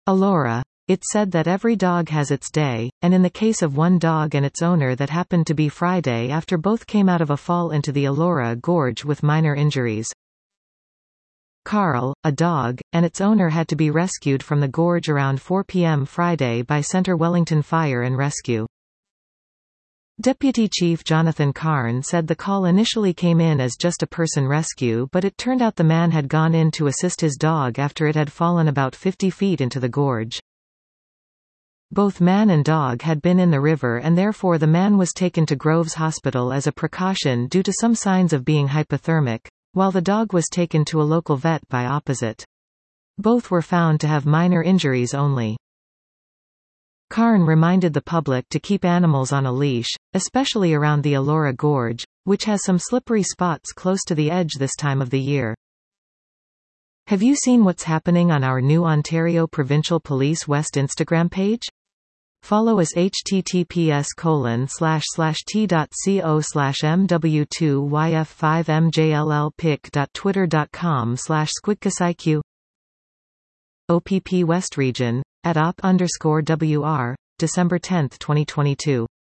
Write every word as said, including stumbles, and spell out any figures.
Elora. It said that every dog has its day, and in the case of one dog and its owner that happened to be Friday after both came out of a fall into the Elora Gorge with minor injuries. Carl, a dog, and its owner had to be rescued from the gorge around four p m Friday by Centre Wellington Fire and Rescue. Deputy Chief Jonathan Carn said the call initially came in as just a person rescue, but it turned out the man had gone in to assist his dog after it had fallen about fifty feet into the gorge. Both man and dog had been in the river and therefore the man was taken to Groves Hospital as a precaution due to some signs of being hypothermic, while the dog was taken to a local vet by opposite. Both were found to have minor injuries only. Carn reminded the public to keep animals on a leash, especially around the Elora Gorge, which has some slippery spots close to the edge this time of the year. Have you seen what's happening on our new Ontario Provincial Police West Instagram page? Follow us https colon slash slash t.co slash mw2yf5mjllpic.twitter.com slash squidcasiq. O P P West Region, at op underscore WR, December tenth twenty twenty-two.